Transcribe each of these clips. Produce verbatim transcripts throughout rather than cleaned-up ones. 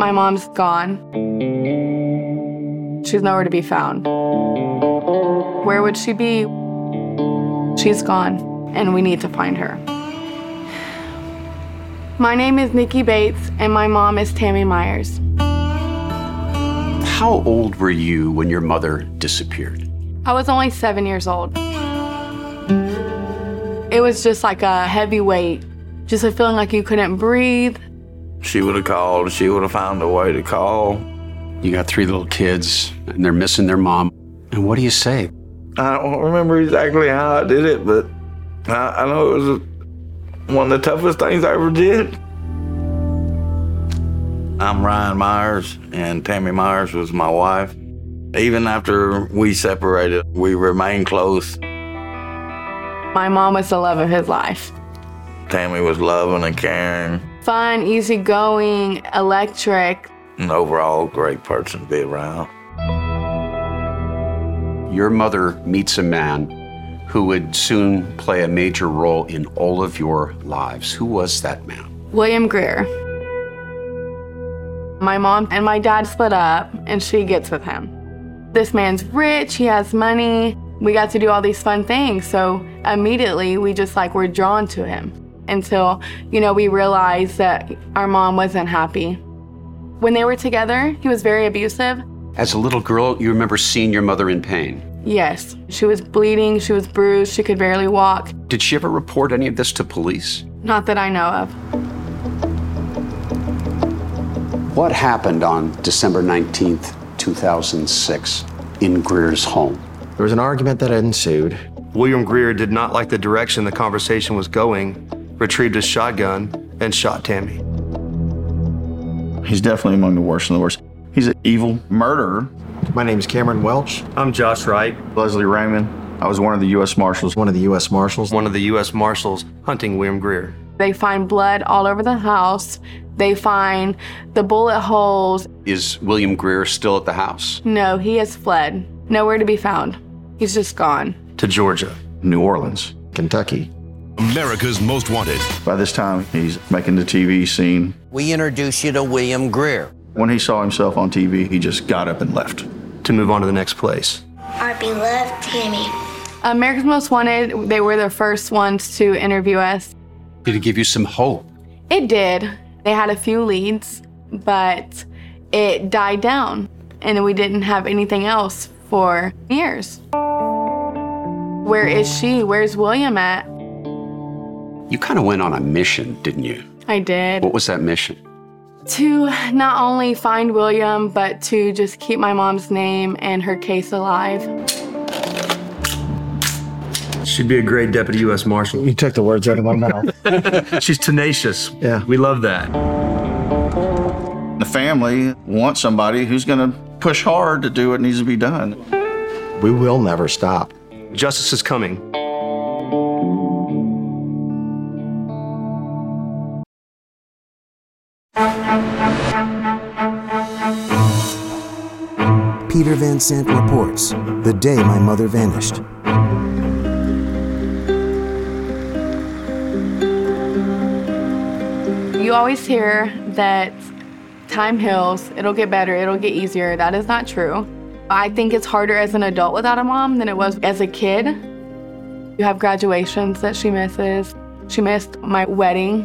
My mom's gone. She's nowhere to be found. Where would she be? She's gone, and we need to find her. My name is Nikki Bates, and my mom is Tammy Myers. How old were you when your mother disappeared? I was only seven years old. It was just like a heavy weight, just a feeling like you couldn't breathe. She would have called. She would have found a way to call. You got three little kids, and they're missing their mom. And what do you say? I don't remember exactly how I did it, but I, I know it was one of the toughest things I ever did. I'm Ryan Myers, and Tammy Myers was my wife. Even after we separated, we remained close. My mom was the love of his life. Tammy was loving and caring. Fun, easygoing, electric. An overall great person to be around. Your mother meets a man who would soon play a major role in all of your lives. Who was that man? William Greer. My mom and my dad split up, and she gets with him. This man's rich, he has money. We got to do all these fun things, so immediately we just like were drawn to him until, you know, we realized that our mom wasn't happy. When they were together, he was very abusive. As a little girl, you remember seeing your mother in pain? Yes. She was bleeding, she was bruised, she could barely walk. Did she ever report any of this to police? Not that I know of. What happened on December nineteenth, two thousand six in Greer's home? There was an argument that ensued. William Greer did not like the direction the conversation was going, retrieved his shotgun, and shot Tammy. He's definitely among the worst of the worst. He's an evil murderer. My name is Cameron Welch. I'm Josh Wright. Leslie Raymond. I was one of the U S Marshals. One of the U S Marshals. One of the U S Marshals hunting William Greer. They find blood all over the house. They find the bullet holes. Is William Greer still at the house? No, he has fled. Nowhere to be found. He's just gone. To Georgia. New Orleans. Kentucky. America's Most Wanted. By this time, he's making the T V scene. We introduce you to William Greer. When he saw himself on T V, he just got up and left. To move on to the next place. Our beloved Tammy. America's Most Wanted, they were the first ones to interview us. Did it give you some hope? It did. They had a few leads, but it died down, and we didn't have anything else for years. Where is she? Where's William at? You kind of went on a mission, didn't you? I did. What was that mission? To not only find William, but to just keep my mom's name and her case alive. She'd be a great deputy U S Marshal. You took the words out of my mouth. She's tenacious. Yeah. We love that. The family wants somebody who's going to push hard to do what needs to be done. We will never stop. Justice is coming. Peter Van Sant reports the day my mother vanished. You always hear that time heals, it'll get better, it'll get easier. That is not true. I think it's harder as an adult without a mom than it was as a kid. You have graduations that she misses. She missed my wedding.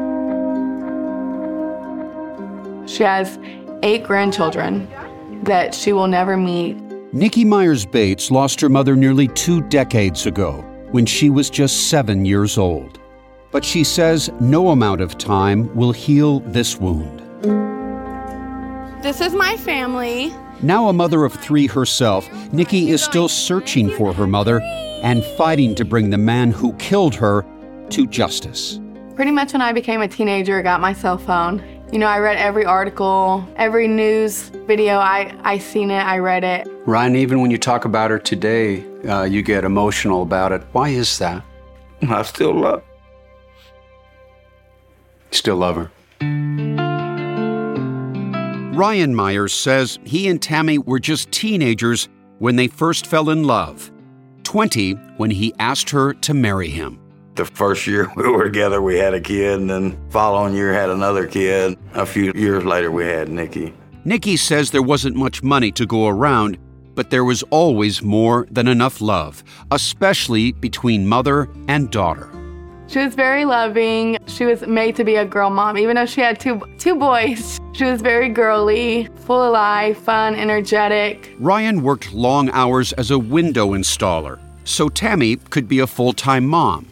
She has eight grandchildren that she will never meet. Nikki Myers Bates lost her mother nearly two decades ago when she was just seven years old. But she says no amount of time will heal this wound. This is my family. Now a mother of three herself, Nikki is still searching for her mother and fighting to bring the man who killed her to justice. Pretty much when I became a teenager, I got my cell phone. You know, I read every article, every news video, I, I seen it, I read it. Ryan, even when you talk about her today, uh, you get emotional about it. Why is that? I still love Still love her. Ryan Myers says he and Tammy were just teenagers when they first fell in love. twenty when he asked her to marry him. The first year we were together, we had a kid, and then following year had another kid. A few years later, we had Nikki. Nikki says there wasn't much money to go around, but there was always more than enough love, especially between mother and daughter. She was very loving. She was made to be a girl mom, even though she had two two boys. She was very girly, full of life, fun, energetic. Ryan worked long hours as a window installer, so Tammy could be a full-time mom.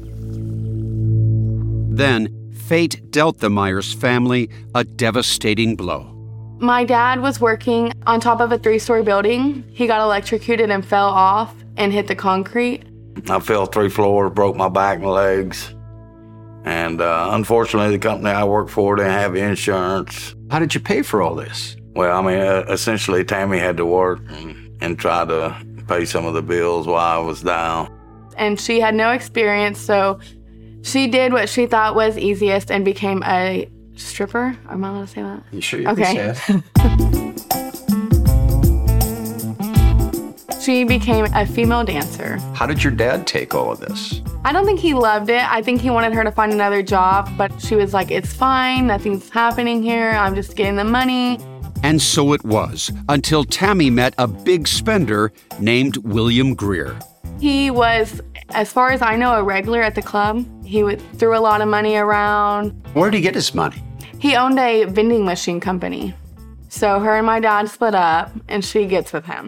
Then, fate dealt the Myers family a devastating blow. My dad was working on top of a three-story building. He got electrocuted and fell off and hit the concrete. I fell three floors, broke my back and legs. And uh, unfortunately, the company I work for didn't have insurance. How did you pay for all this? Well, I mean, uh, essentially, Tammy had to work and, and try to pay some of the bills while I was down. And she had no experience, so she did what she thought was easiest and became a stripper. Am I allowed to say that? You sure you okay. can say it? She became a female dancer. How did your dad take all of this? I don't think he loved it. I think he wanted her to find another job, but she was like, it's fine, nothing's happening here, I'm just getting the money. And so it was, until Tammy met a big spender named William Greer. He was, as far as I know, a regular at the club. He would, threw a lot of money around. Where did he get his money? He owned a vending machine company. So her and my dad split up, and she gets with him.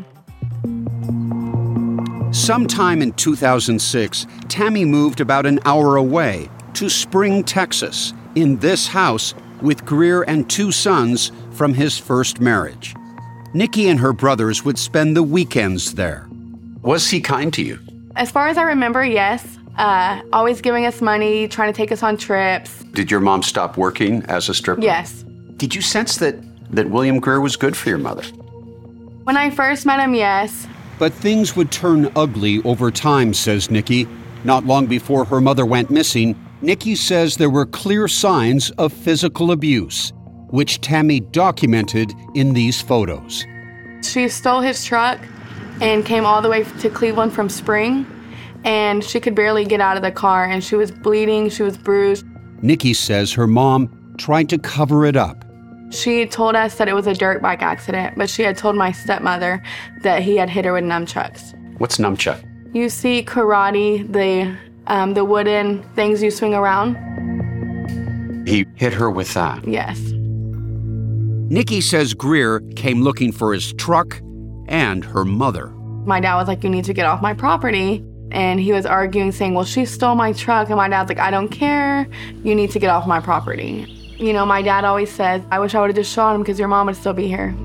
Sometime in two thousand six, Tammy moved about an hour away to Spring, Texas, in this house with Greer and two sons from his first marriage. Nikki and her brothers would spend the weekends there. Was he kind to you? As far as I remember, yes. Uh, always giving us money, trying to take us on trips. Did your mom stop working as a stripper? Yes. Did you sense that, that William Greer was good for your mother? When I first met him, yes. But things would turn ugly over time, says Nikki. Not long before her mother went missing, Nikki says there were clear signs of physical abuse, which Tammy documented in these photos. She stole his truck and came all the way to Cleveland from Spring, and she could barely get out of the car, and she was bleeding, she was bruised. Nikki says her mom tried to cover it up. She told us that it was a dirt bike accident, but she had told my stepmother that he had hit her with nunchucks. What's nunchuck? You see karate, the um, the wooden things you swing around? He hit her with that? Yes. Nikki says Greer came looking for his truck and her mother. My dad was like, you need to get off my property. And he was arguing, saying, well, she stole my truck. And my dad's like, I don't care. You need to get off my property. You know, my dad always says, I wish I would have just shot him because your mom would still be here.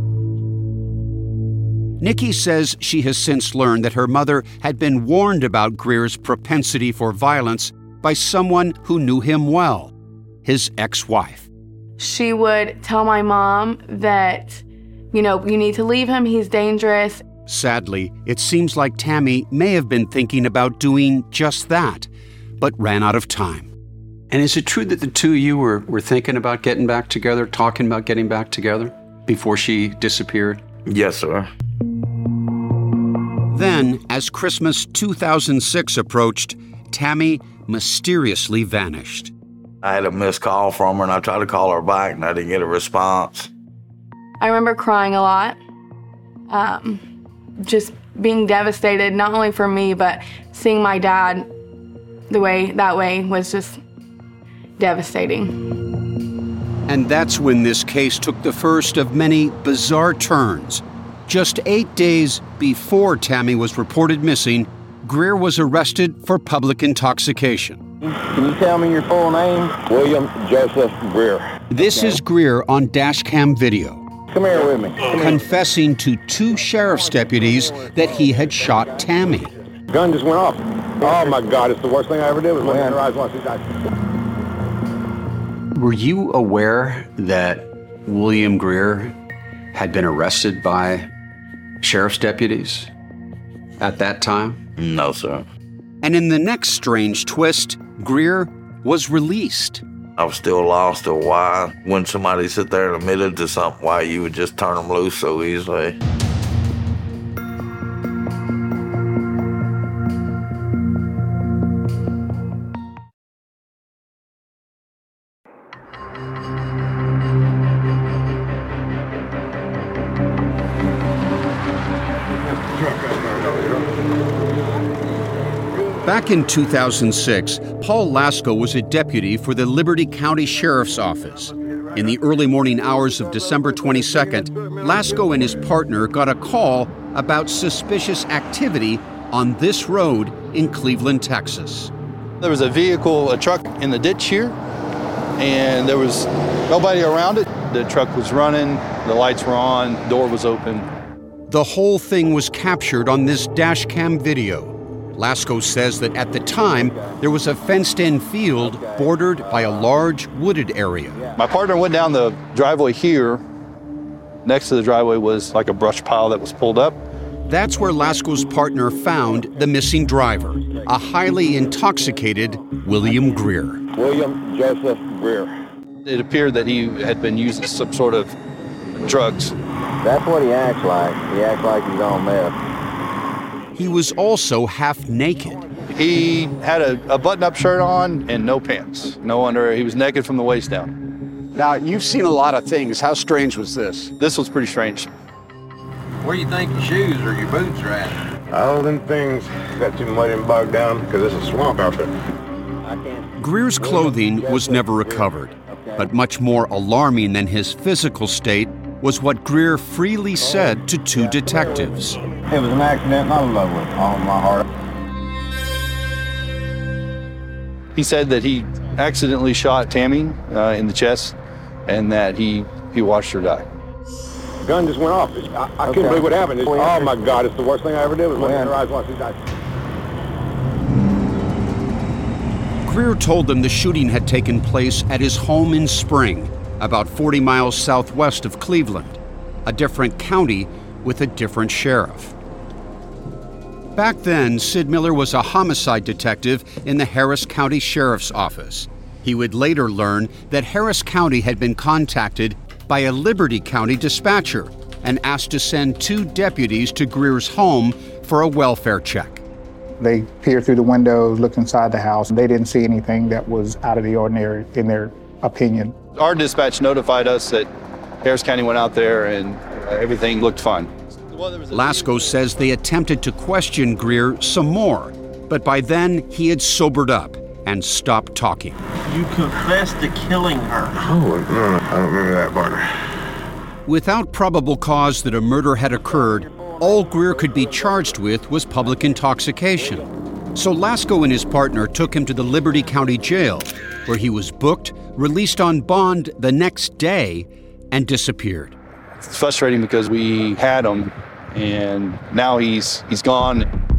Nikki says she has since learned that her mother had been warned about Greer's propensity for violence by someone who knew him well, his ex-wife. She would tell my mom that, you know, you need to leave him, he's dangerous. Sadly, it seems like Tammy may have been thinking about doing just that, but ran out of time. And is it true that the two of you were, were thinking about getting back together, talking about getting back together before she disappeared? Yes, sir. Then, as Christmas two thousand six approached, Tammy mysteriously vanished. I had a missed call from her, and I tried to call her back, and I didn't get a response. I remember crying a lot, um, just being devastated, not only for me, but seeing my dad the way that way was just devastating. And that's when this case took the first of many bizarre turns. Just eight days before Tammy was reported missing, Greer was arrested for public intoxication. Can you tell me your full name? William Joseph Greer. This is Greer on dash cam video. Come here with me. Come confessing here. to two sheriff's deputies that he had shot Tammy. Gun just went off. Oh my God, it's the worst thing I ever did was look in her eyes once he died. Were you aware that William Greer had been arrested by sheriff's deputies at that time? No, sir. And in the next strange twist, Greer was released. I was still lost to why, when somebody sit there and admitted to something, why you would just turn them loose so easily. Back in two thousand six, Paul Lasko was a deputy for the Liberty County Sheriff's Office. In the early morning hours of December twenty-second, Lasko and his partner got a call about suspicious activity on this road in Cleveland, Texas. There was a vehicle, a truck in the ditch here, and there was nobody around it. The truck was running, the lights were on, the door was open. The whole thing was captured on this dash cam video. Lasko says that at the time, there was a fenced-in field bordered by a large wooded area. My partner went down the driveway here. Next to the driveway was like a brush pile that was pulled up. That's where Lasko's partner found the missing driver, a highly intoxicated William Greer. William Joseph Greer. It appeared that he had been using some sort of drugs. That's what he acts like. He acts like he's on meth. He was also half naked. He had a, a button-up shirt on and no pants, no under. He was naked from the waist down. Now, you've seen a lot of things. How strange was this? This was pretty strange. Where do you think your shoes or your boots are at? All them things got too muddy and bogged down because it's a swamp out there. Greer's clothing was never recovered, but much more alarming than his physical state was what Greer freely said to two detectives. It was an accident, I love with all my heart. He said that he accidentally shot Tammy uh, in the chest and that he, he watched her die. The gun just went off. I, I okay. couldn't believe what happened. It's, oh my God, it's the worst thing I ever did was look in her eyes once she died. Greer told them the shooting had taken place at his home in Spring, about forty miles southwest of Cleveland, a different county with a different sheriff. Back then, Sid Miller was a homicide detective in the Harris County Sheriff's Office. He would later learn that Harris County had been contacted by a Liberty County dispatcher and asked to send two deputies to Greer's home for a welfare check. They peered through the windows, looked inside the house, and they didn't see anything that was out of the ordinary in their opinion. Our dispatch notified us that Harris County went out there and everything looked fine. Lasko says they attempted to question Greer some more, but by then he had sobered up and stopped talking. You confessed to killing her. Oh, no, I don't remember that, partner. Without probable cause that a murder had occurred, all Greer could be charged with was public intoxication. So Lasko and his partner took him to the Liberty County Jail, where he was booked, released on bond the next day, and disappeared. It's frustrating because we had him, and now he's he's gone.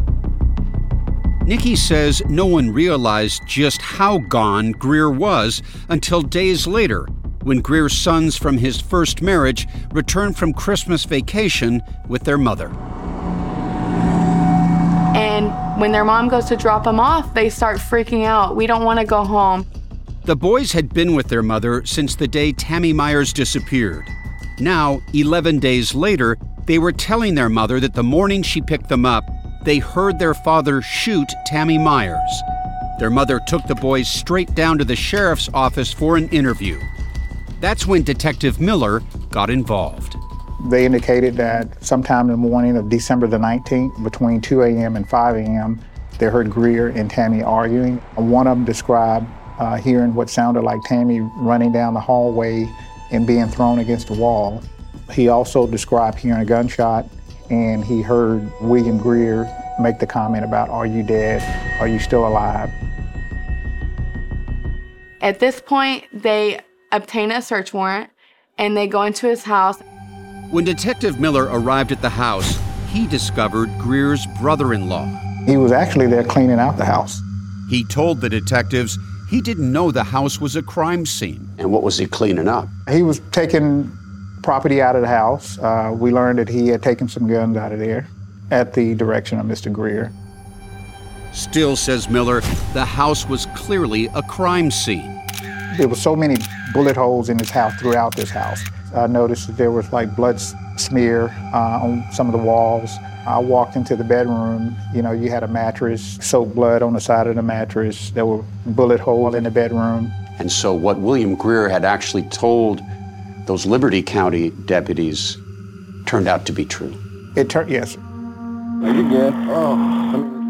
Nikki says no one realized just how gone Greer was until days later, when Greer's sons from his first marriage returned from Christmas vacation with their mother. And when their mom goes to drop them off, they start freaking out. We don't want to go home. The boys had been with their mother since the day Tammy Myers disappeared. Now, eleven days later, they were telling their mother that the morning she picked them up, they heard their father shoot Tammy Myers. Their mother took the boys straight down to the sheriff's office for an interview. That's when Detective Miller got involved. They indicated that sometime in the morning of December the nineteenth, between two a.m. and five a.m., they heard Greer and Tammy arguing. One of them described uh, hearing what sounded like Tammy running down the hallway and being thrown against the wall. He also described hearing a gunshot, and he heard William Greer make the comment about, "Are you dead? Are you still alive?" At this point, they obtain a search warrant, and they go into his house. When Detective Miller arrived at the house, he discovered Greer's brother-in-law. He was actually there cleaning out the house. He told the detectives he didn't know the house was a crime scene. And what was he cleaning up? He was taking property out of the house. Uh, we learned that he had taken some guns out of there at the direction of Mister Greer. Still, says Miller, the house was clearly a crime scene. There were so many bullet holes in his house, throughout this house. I noticed that there was like blood smear uh, on some of the walls. I walked into the bedroom, you know, you had a mattress, soaked blood on the side of the mattress. There were bullet holes in the bedroom. And so what William Greer had actually told those Liberty County deputies turned out to be true. It turned, yes. Are you good? Oh.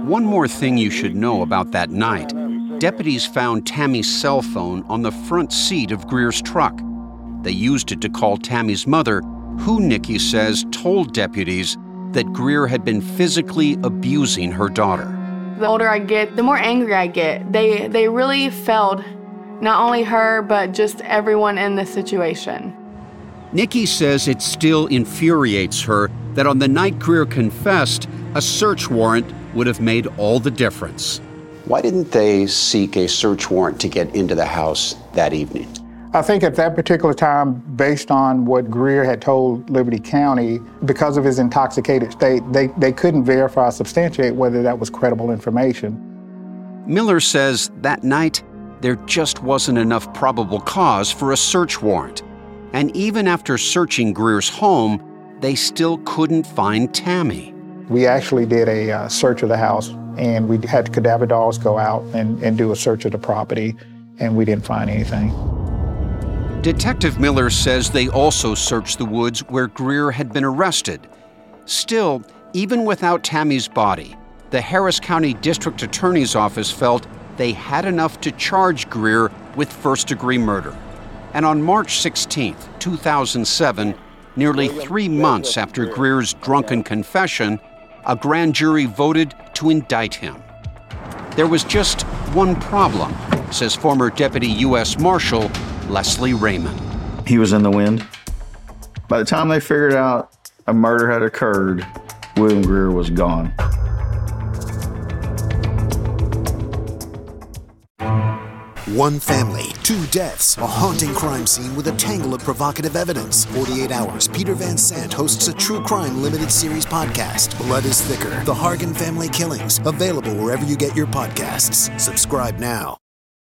One more thing you should know about that night. Deputies found Tammy's cell phone on the front seat of Greer's truck. They used it to call Tammy's mother, who Nikki says told deputies that Greer had been physically abusing her daughter. The older I get, the more angry I get. They, they really failed not only her, but just everyone in the situation. Nikki says it still infuriates her that on the night Greer confessed, a search warrant would have made all the difference. Why didn't they seek a search warrant to get into the house that evening? I think at that particular time, based on what Greer had told Liberty County, because of his intoxicated state, they, they couldn't verify or substantiate whether that was credible information. Miller says that night, there just wasn't enough probable cause for a search warrant. And even after searching Greer's home, they still couldn't find Tammy. We actually did a uh, search of the house, and we had cadaver dogs go out and, and do a search of the property, and we didn't find anything. Detective Miller says they also searched the woods where Greer had been arrested. Still, even without Tammy's body, the Harris County District Attorney's Office felt they had enough to charge Greer with first-degree murder. And on March sixteenth, two thousand seven, nearly three months after Greer's drunken confession, a grand jury voted to indict him. There was just one problem, says former Deputy U S Marshal Leslie Raymond. He was in the wind. By the time they figured out a murder had occurred, William Greer was gone. One family, two deaths, a haunting crime scene with a tangle of provocative evidence. forty-eight hours, Peter Van Sant hosts a true crime limited series podcast. Blood is Thicker, The Hargan Family Killings, available wherever you get your podcasts. Subscribe now.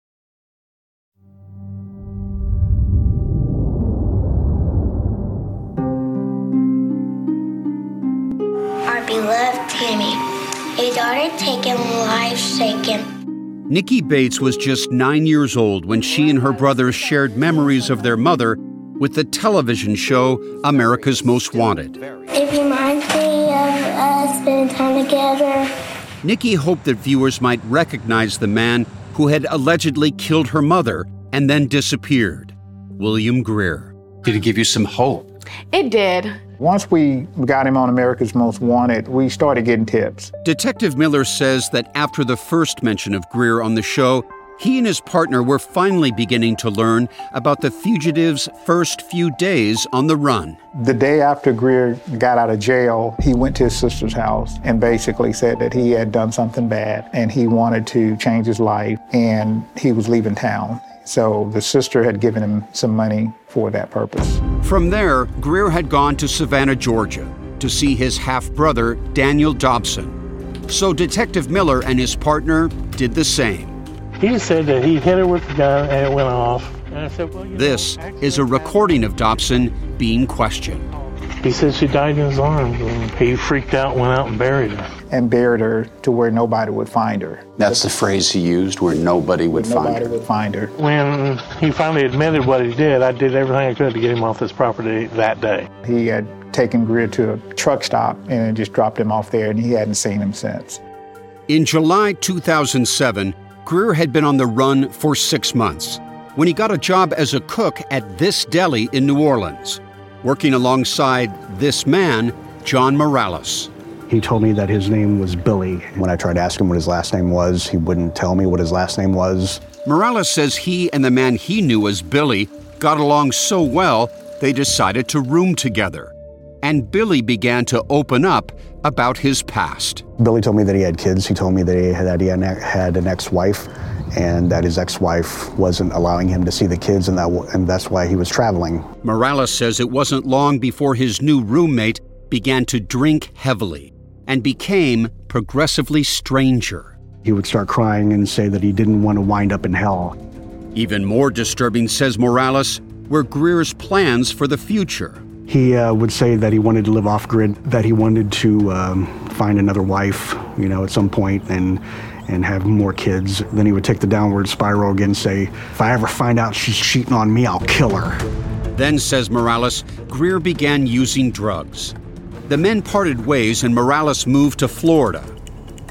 Our beloved Tammy, a daughter taken, life shaken. Nikki Bates was just nine years old when she and her brothers shared memories of their mother with the television show America's Most Wanted. It reminds me of us spending time together. Nikki hoped that viewers might recognize the man who had allegedly killed her mother and then disappeared, William Greer. Did it give you some hope? It did. Once we got him on America's Most Wanted, we started getting tips. Detective Miller says that after the first mention of Greer on the show, he and his partner were finally beginning to learn about the fugitive's first few days on the run. The day after Greer got out of jail, he went to his sister's house and basically said that he had done something bad and he wanted to change his life and he was leaving town. So the sister had given him some money for that purpose. From there, Greer had gone to Savannah, Georgia, to see his half-brother, Daniel Dobson. So Detective Miller and his partner did the same. He said that he hit her with the gun and it went off. And I said, well, you this know, is a recording of Dobson being questioned. He said she died in his arms, and he freaked out, went out and buried her. And buried her to where nobody would find her. That's the phrase he used, where nobody would nobody find her. Would find her. When he finally admitted what he did, I did everything I could to get him off this property that day. He had taken Greer to a truck stop and just dropped him off there, and he hadn't seen him since. In July two thousand seven, Greer had been on the run for six months when he got a job as a cook at This Deli in New Orleans, working alongside this man, John Morales. He told me that his name was Billy. When I tried to ask him what his last name was, he wouldn't tell me what his last name was. Morales says he and the man he knew as Billy got along so well, they decided to room together. And Billy began to open up about his past. Billy told me that he had kids. He told me that he had, that he had an ex-wife and that his ex-wife wasn't allowing him to see the kids, and, that, and that's why he was traveling. Morales says it wasn't long before his new roommate began to drink heavily and became progressively stranger. He would start crying and say that he didn't want to wind up in hell. Even more disturbing, says Morales, were Greer's plans for the future. He uh, would say that he wanted to live off-grid, that he wanted to um, find another wife, you know, at some point and and have more kids. Then he would take the downward spiral again and say, if I ever find out she's cheating on me, I'll kill her. Then, says Morales, Greer began using drugs. The men parted ways and Morales moved to Florida.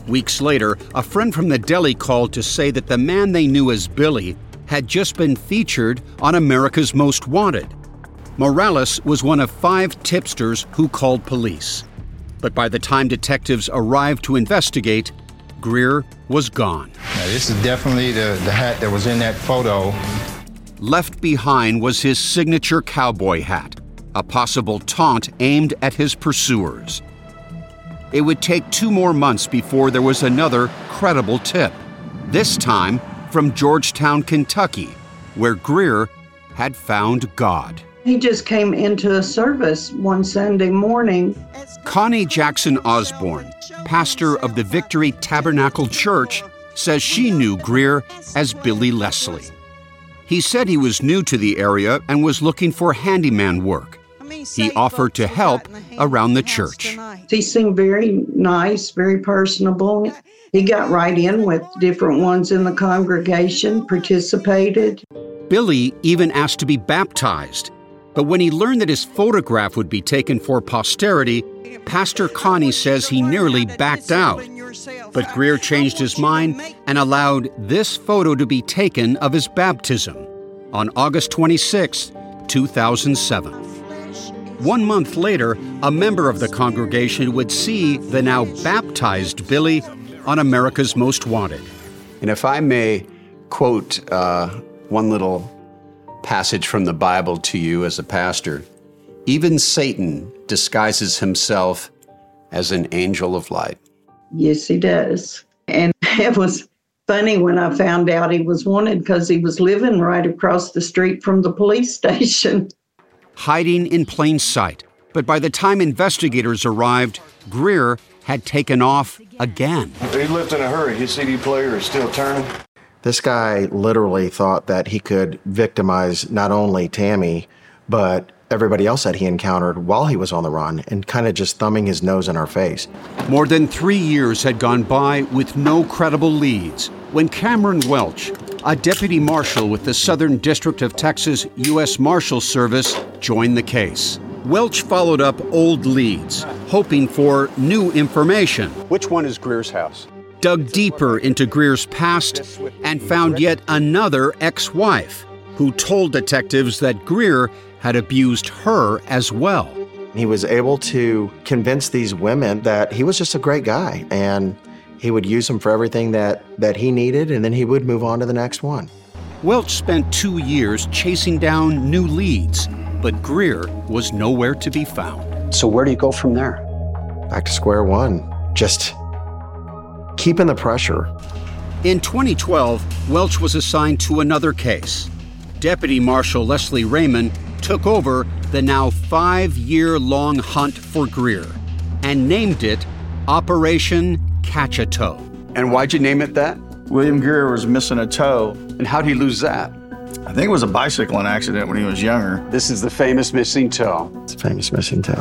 Weeks later, a friend from the deli called to say that the man they knew as Billy had just been featured on America's Most Wanted. Morales was one of five tipsters who called police. But by the time detectives arrived to investigate, Greer was gone. Now, this is definitely the, the hat that was in that photo. Left behind was his signature cowboy hat, a possible taunt aimed at his pursuers. It would take two more months before there was another credible tip, this time from Georgetown, Kentucky, where Greer had found God. He just came into a service one Sunday morning. Connie Jackson Osborne, pastor of the Victory Tabernacle Church, says she knew Greer as Billy Leslie. He said he was new to the area and was looking for handyman work. He offered to help around the church. He seemed very nice, very personable. He got right in with different ones in the congregation, participated. Billy even asked to be baptized. But when he learned that his photograph would be taken for posterity, Pastor Connie says he nearly backed out. But Greer changed his mind and allowed this photo to be taken of his baptism on August twenty-sixth, two thousand seven. One month later, a member of the congregation would see the now baptized Billy on America's Most Wanted. And if I may quote uh, one little passage from the Bible to you as a pastor, even Satan disguises himself as an angel of light. Yes, he does. And it was funny when I found out he was wanted because he was living right across the street from the police station. Hiding in plain sight. But by the time investigators arrived, Greer had taken off again. He left in a hurry. His C D player is still turning. This guy literally thought that he could victimize not only Tammy, but everybody else that he encountered while he was on the run, and kind of just thumbing his nose in our face. More than three years had gone by with no credible leads when Cameron Welch, a deputy marshal with the Southern District of Texas U S Marshal Service, joined the case. Welch followed up old leads, hoping for new information. Which one is Greer's house? Dug deeper into Greer's past and found yet another ex-wife who told detectives that Greer had abused her as well. He was able to convince these women that he was just a great guy and he would use them for everything that, that he needed, and then he would move on to the next one. Welch spent two years chasing down new leads, but Greer was nowhere to be found. So where do you go from there? Back to square one. Just keeping the pressure. In twenty twelve, Welch was assigned to another case. Deputy Marshal Leslie Raymond took over the now five-year-long hunt for Greer and named it Operation Catch a Toe. And why'd you name it that? William Greer was missing a toe. And how'd he lose that? I think it was a bicycling accident when he was younger. This is the famous missing toe. It's a famous missing toe.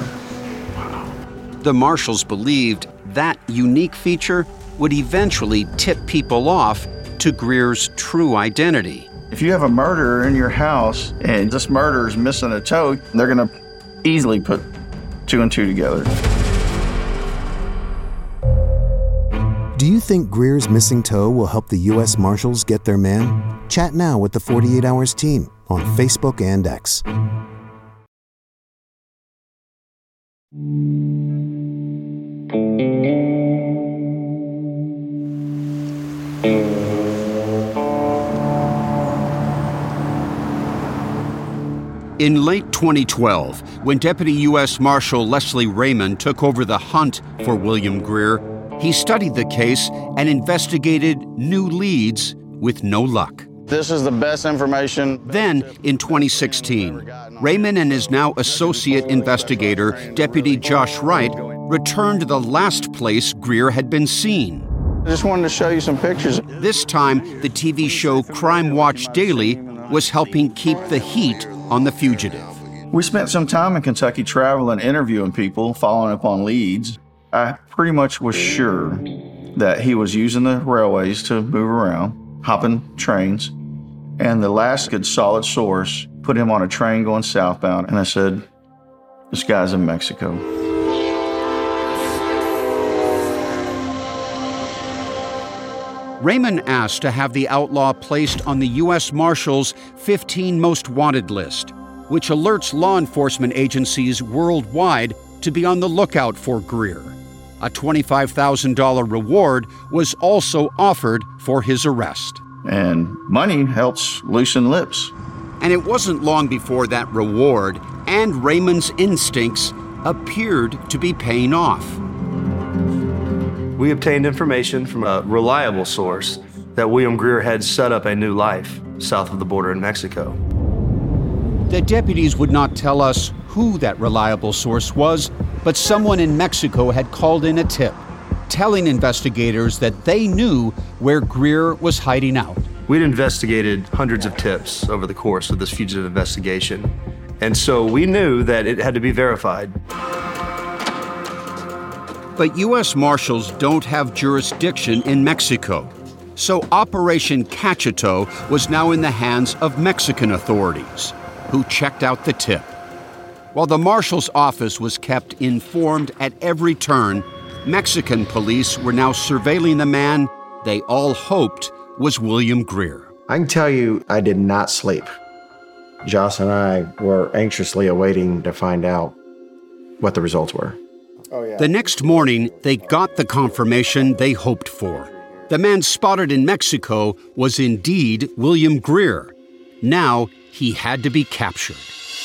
The marshals believed that unique feature would eventually tip people off to Greer's true identity. If you have a murderer in your house and this murderer is missing a toe, they're going to easily put two and two together. Do you think Greer's missing toe will help the U S Marshals get their man? Chat now with the forty-eight hours team on Facebook and X. In late twenty twelve, when Deputy U S Marshal Leslie Raymond took over the hunt for William Greer, he studied the case and investigated new leads with no luck. This is the best information. Then, in twenty sixteen, Raymond and his now associate investigator, Deputy Josh Wright, returned to the last place Greer had been seen. I just wanted to show you some pictures. This time, the T V show Crime Watch Daily was helping keep the heat on the fugitive. We spent some time in Kentucky traveling, interviewing people, following up on leads. I pretty much was sure that he was using the railways to move around, hopping trains, and the last good solid source put him on a train going southbound, and I said, this guy's in Mexico. Raymond asked to have the outlaw placed on the U S Marshals' fifteen Most Wanted list, which alerts law enforcement agencies worldwide to be on the lookout for Greer. A twenty-five thousand dollars reward was also offered for his arrest. And money helps loosen lips. And it wasn't long before that reward and Raymond's instincts appeared to be paying off. We obtained information from a reliable source that William Greer had set up a new life south of the border in Mexico. The deputies would not tell us who that reliable source was, but someone in Mexico had called in a tip, telling investigators that they knew where Greer was hiding out. We'd investigated hundreds of tips over the course of this fugitive investigation, and so we knew that it had to be verified. But U S Marshals don't have jurisdiction in Mexico, so Operation Cachito was now in the hands of Mexican authorities, who checked out the tip. While the Marshal's office was kept informed at every turn, Mexican police were now surveilling the man they all hoped was William Greer. I can tell you I did not sleep. Joss and I were anxiously awaiting to find out what the results were. Oh, yeah. The next morning, they got the confirmation they hoped for. The man spotted in Mexico was indeed William Greer. Now, he had to be captured.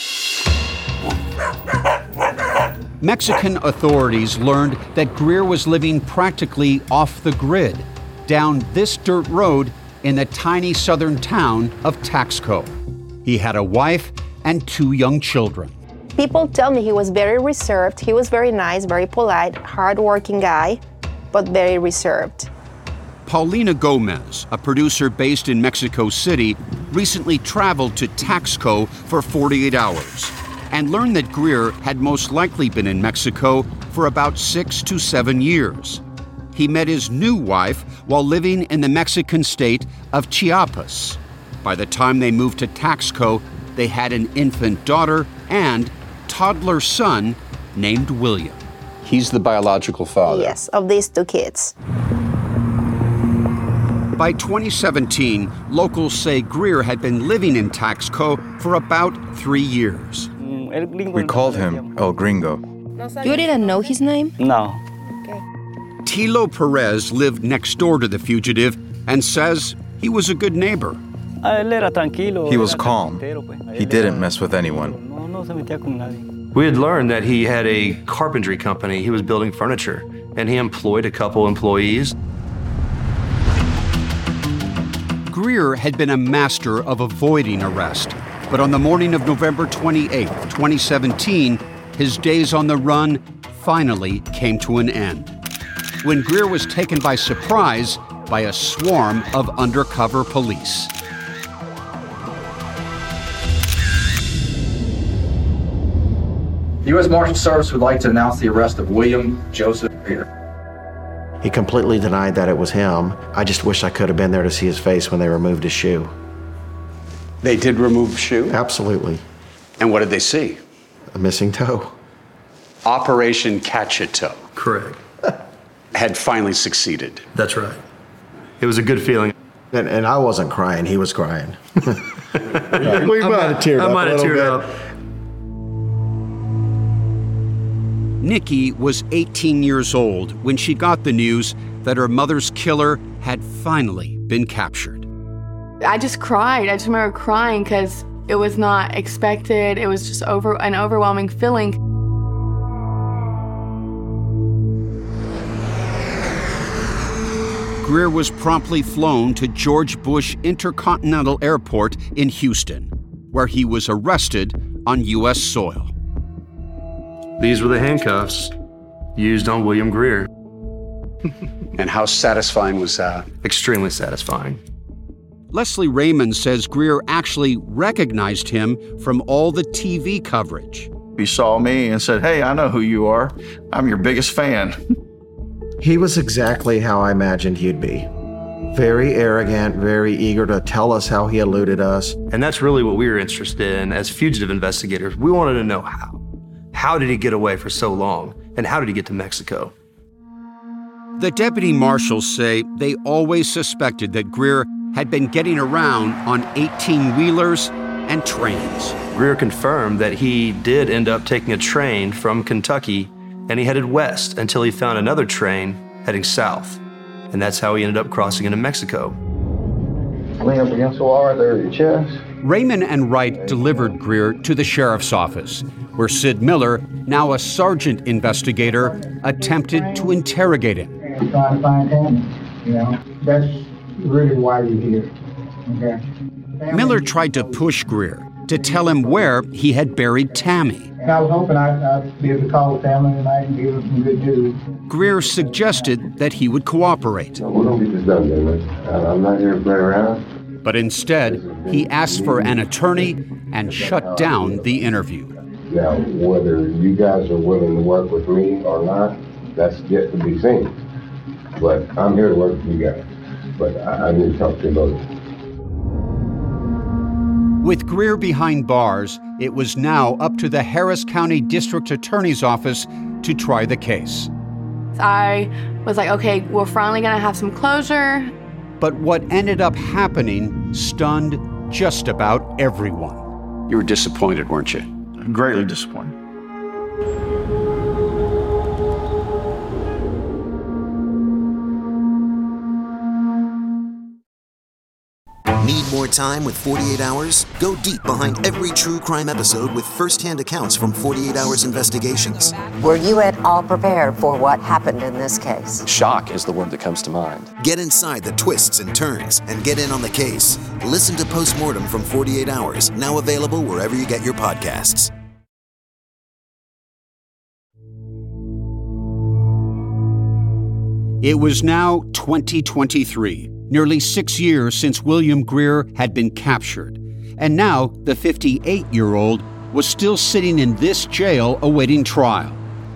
Mexican authorities learned that Greer was living practically off the grid, down this dirt road in the tiny southern town of Taxco. He had a wife and two young children. People tell me he was very reserved. He was very nice, very polite, hardworking guy, but very reserved. Paulina Gomez, a producer based in Mexico City, recently traveled to Taxco for forty-eight hours and learned that Greer had most likely been in Mexico for about six to seven years. He met his new wife while living in the Mexican state of Chiapas. By the time they moved to Taxco, they had an infant daughter and toddler son named William. He's the biological father. Yes, of these two kids. By twenty seventeen, locals say Greer had been living in Taxco for about three years. We called him El Gringo. You didn't know his name? No. Tilo Perez lived next door to the fugitive and says he was a good neighbor. He was calm. He didn't mess with anyone. We had learned that he had a carpentry company. He was building furniture, and he employed a couple employees. Greer had been a master of avoiding arrest, but on the morning of November twenty-eighth, twenty seventeen, his days on the run finally came to an end, when Greer was taken by surprise by a swarm of undercover police. The U S Marshal Service would like to announce the arrest of William Joseph Greer. He completely denied that it was him. I just wish I could have been there to see his face when they removed his shoe. They did remove shoe? Absolutely. And what did they see? A missing toe. Operation Cachito. Correct. Had finally succeeded. That's right. It was a good feeling. And, and I wasn't crying, he was crying. we might have teared I up might a have little teared bit. up. Nikki was eighteen years old when she got the news that her mother's killer had finally been captured. I just cried. I just remember crying because it was not expected. It was just over an overwhelming feeling. Greer was promptly flown to George Bush Intercontinental Airport in Houston, where he was arrested on U S soil. These were the handcuffs used on William Greer. And how satisfying was that? Extremely satisfying. Leslie Raymond says Greer actually recognized him from all the T V coverage. He saw me and said, "Hey, I know who you are. I'm your biggest fan." He was exactly how I imagined he'd be. Very arrogant, very eager to tell us how he eluded us. And that's really what we were interested in as fugitive investigators. We wanted to know how. How did he get away for so long? And how did he get to Mexico? The deputy marshals say they always suspected that Greer had been getting around on eighteen-wheelers and trains. Greer confirmed that he did end up taking a train from Kentucky, and he headed west until he found another train heading south. And that's how he ended up crossing into Mexico. Lean up against the wall right there at your chest. Raymond and Wright delivered Greer to the sheriff's office, where Sid Miller, now a sergeant investigator, attempted to interrogate him. I'm trying to find Tammy, you know. That's really why you're here, okay? Miller tried to push Greer to tell him where he had buried Tammy. And I was hoping I'd, I'd be able to call the family tonight and give them some good news. Greer suggested that he would cooperate. We're going to get this done, David. I'm not here to play around. But instead, he asked for an attorney and shut down the interview. Now, whether you guys are willing to work with me or not, that's yet to be seen. But I'm here to work with you guys. But I, I need to talk to you about it. With Greer behind bars, it was now up to the Harris County District Attorney's Office to try the case. I was like, okay, we're finally gonna have some closure. But what ended up happening stunned just about everyone. You were disappointed, weren't you? Greatly disappointed. Need more time with forty-eight hours? Go deep behind every true crime episode with first-hand accounts from forty-eight hours Investigations. Were you at all prepared for what happened in this case? Shock is the word that comes to mind. Get inside the twists and turns and get in on the case. Listen to Postmortem from forty-eight hours, now available wherever you get your podcasts. It was now twenty twenty-three, nearly six years since William Greer had been captured. And now the fifty-eight-year-old was still sitting in this jail awaiting trial.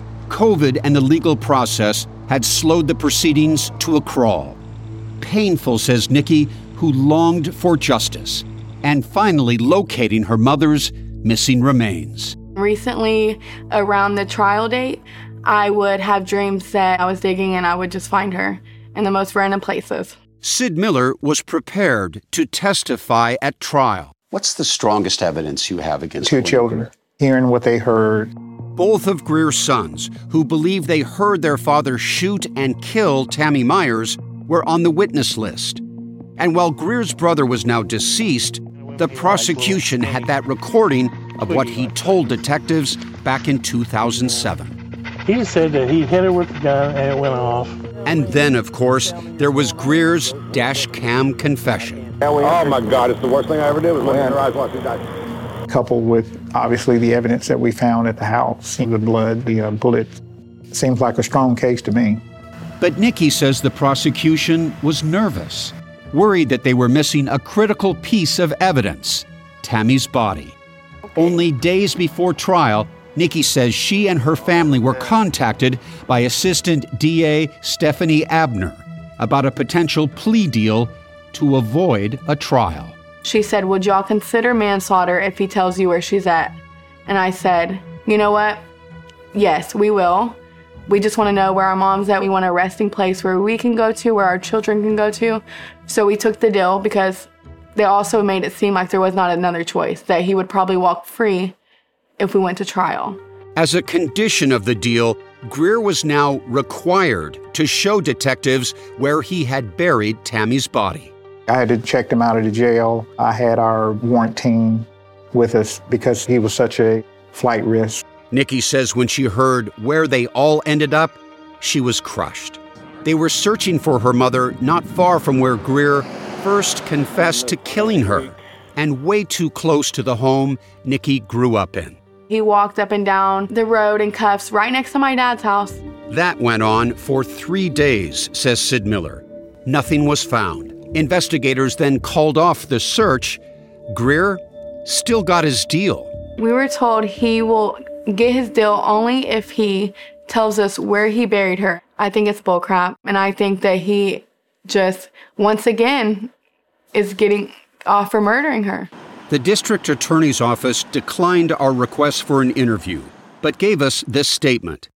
COVID and the legal process had slowed the proceedings to a crawl. Painful, says Nikki, who longed for justice, and finally locating her mother's missing remains. Recently, around the trial date, I would have dreams that I was digging and I would just find her in the most random places. Sid Miller was prepared to testify at trial. What's the strongest evidence you have against Two children, hearing what they heard. Both of Greer's sons, who believe they heard their father shoot and kill Tammy Myers, were on the witness list. And while Greer's brother was now deceased, the prosecution had that recording of what he told detectives back in two thousand seven. He said that he hit her with the gun and it went off. And then, of course, there was Greer's dash cam confession. Oh my God, it's the worst thing I ever did was look in her eyes while she died. Coupled with, obviously, the evidence that we found at the house, the blood, the uh, bullet, seems like a strong case to me. But Nikki says the prosecution was nervous, worried that they were missing a critical piece of evidence, Tammy's body. Only days before trial, Nikki says she and her family were contacted by Assistant D A Stephanie Abner about a potential plea deal to avoid a trial. She said, would y'all consider manslaughter if he tells you where she's at? And I said, you know what? Yes, we will. We just want to know where our mom's at. We want a resting place where we can go to, where our children can go to. So we took the deal because they also made it seem like there was not another choice, that he would probably walk free if we went to trial. As a condition of the deal, Greer was now required to show detectives where he had buried Tammy's body. I had to check them out of the jail. I had our warrant team with us because he was such a flight risk. Nikki says when she heard where they all ended up, she was crushed. They were searching for her mother not far from where Greer first confessed to killing her, and way too close to the home Nikki grew up in. He walked up and down the road in cuffs right next to my dad's house. That went on for three days, says Sid Miller. Nothing was found. Investigators then called off the search. Greer still got his deal. We were told he will get his deal only if he tells us where he buried her. I think it's bullcrap, and I think that he just, once again, is getting off for murdering her. The district attorney's office declined our request for an interview, but gave us this statement.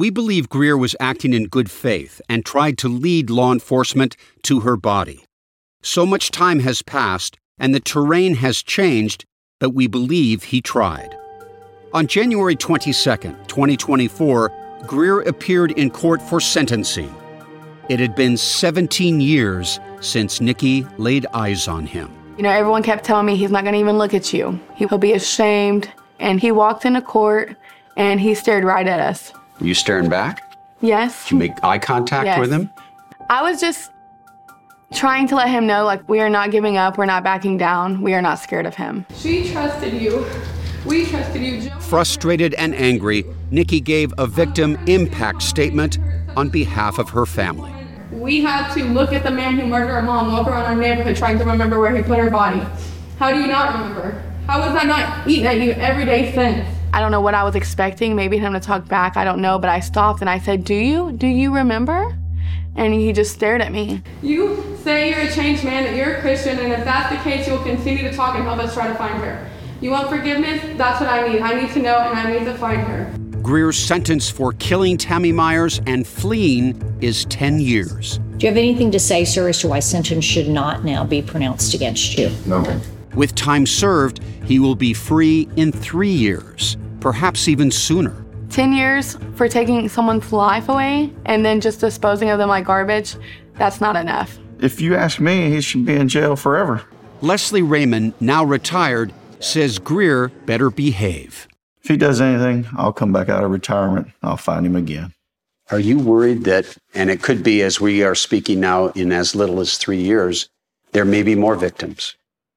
We believe Greer was acting in good faith and tried to lead law enforcement to her body. So much time has passed and the terrain has changed, but we believe he tried. On January twenty-second, twenty twenty-four, Greer appeared in court for sentencing. It had been seventeen years since Nikki laid eyes on him. You know, everyone kept telling me he's not going to even look at you. He'll be ashamed. And he walked into court and he stared right at us. Were you staring back? Yes. Did you make eye contact yes. with him? I was just trying to let him know, like, we are not giving up. We're not backing down. We are not scared of him. She trusted you. We trusted you. Frustrated and angry, Nikki gave a victim impact statement on behalf of her family. We had to look at the man who murdered our mom, walk around our neighborhood trying to remember where he put her body. How do you not remember? How was I not eating at you every day since? I don't know what I was expecting, maybe him to talk back, I don't know, but I stopped and I said, do you? Do you remember? And he just stared at me. You say you're a changed man, that you're a Christian, and if that's the case, you will continue to talk and help us try to find her. You want forgiveness? That's what I need. I need to know and I need to find her. Greer's sentence for killing Tammy Myers and fleeing is ten years. Do you have anything to say, sir, as to why sentence should not now be pronounced against you? No. With time served, he will be free in three years, perhaps even sooner. ten years for taking someone's life away and then just disposing of them like garbage, that's not enough. If you ask me, he should be in jail forever. Leslie Raymond, now retired, says Greer better behave. If he does anything, I'll come back out of retirement. I'll find him again. Are you worried that, and it could be as we are speaking now in as little as three years, there may be more victims?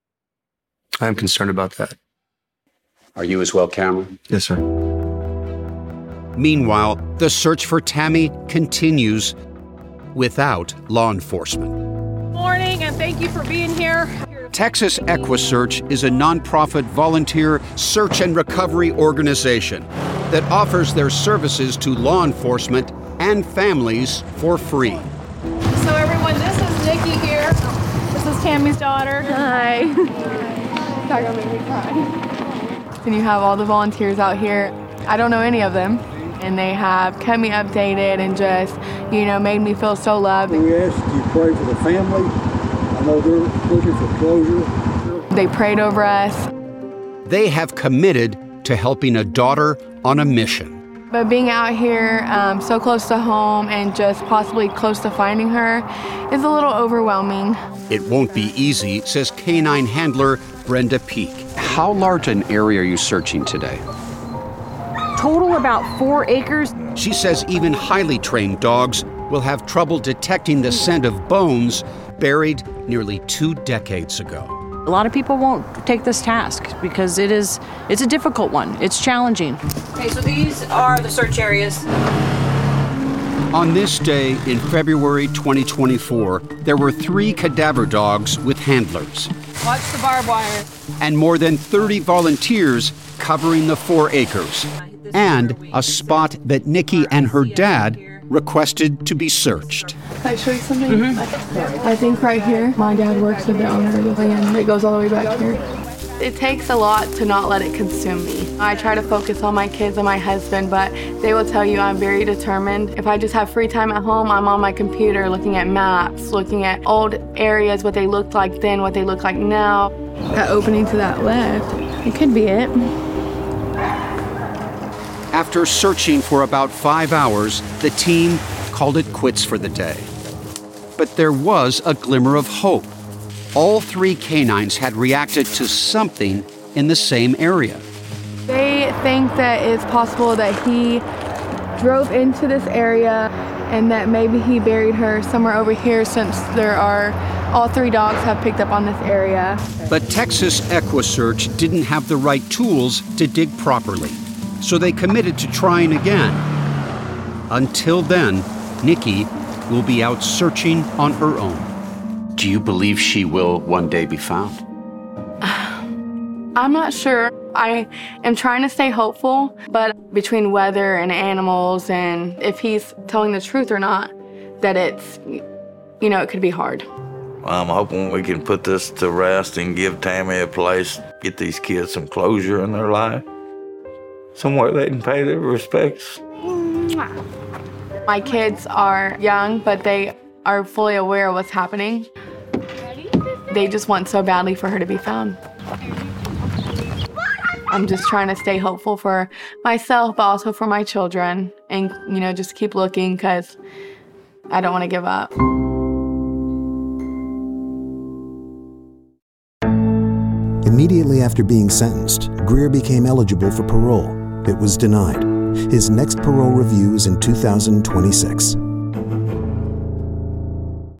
I'm concerned about that. Are you as well, Cameron? Yes, sir. Meanwhile, the search for Tammy continues without law enforcement. Morning, and thank you for being here. Texas EquiSearch is a nonprofit volunteer search and recovery organization that offers their services to law enforcement and families for free. So everyone, this is Nikki here. This is Tammy's daughter. Hi. You're not gonna make me cry. And you have all the volunteers out here. I don't know any of them. And they have kept me updated and just, you know, made me feel so loved. We ask you to pray for the family. I know they're looking for closure. They prayed over us. They have committed to helping a daughter on a mission. But being out here um, so close to home and just possibly close to finding her is a little overwhelming. It won't be easy, says canine handler Brenda Peak. How large an area are you searching today? Total about four acres. She says even highly trained dogs will have trouble detecting the scent of bones buried nearly two decades ago. A lot of people won't take this task because it is, it's a difficult one. It's challenging. Okay, so these are the search areas. On this day in February twenty twenty-four, there were three cadaver dogs with handlers. Watch the barbed wire. And more than thirty volunteers covering the four acres. And a spot that Nikki and her dad requested to be searched. Can I show you something? Mm-hmm. I think right here, my dad works with the owner of the land. It goes all the way back here. It takes a lot to not let it consume me. I try to focus on my kids and my husband, but they will tell you I'm very determined. If I just have free time at home, I'm on my computer looking at maps, looking at old areas, what they looked like then, what they look like now. That opening to that left, it could be it. After searching for about five hours, the team called it quits for the day. But there was a glimmer of hope. All three canines had reacted to something in the same area. They think that it's possible that he drove into this area and that maybe he buried her somewhere over here, since there are, all three dogs have picked up on this area. But Texas EquiSearch didn't have the right tools to dig properly, so they committed to trying again. Until then, Nikki will be out searching on her own. Do you believe she will one day be found? I'm not sure. I am trying to stay hopeful, but between weather and animals and if he's telling the truth or not, that it's, you know, it could be hard. I'm hoping we can put this to rest and give Tammy a place, get these kids some closure in their life, somewhere they can pay their respects. My kids are young, but they are fully aware of what's happening. They just want so badly for her to be found. I'm just trying to stay hopeful for myself, but also for my children, and, you know, just keep looking because I don't want to give up. Immediately after being sentenced, Greer became eligible for parole. It was denied. His next parole review is in two thousand twenty-six.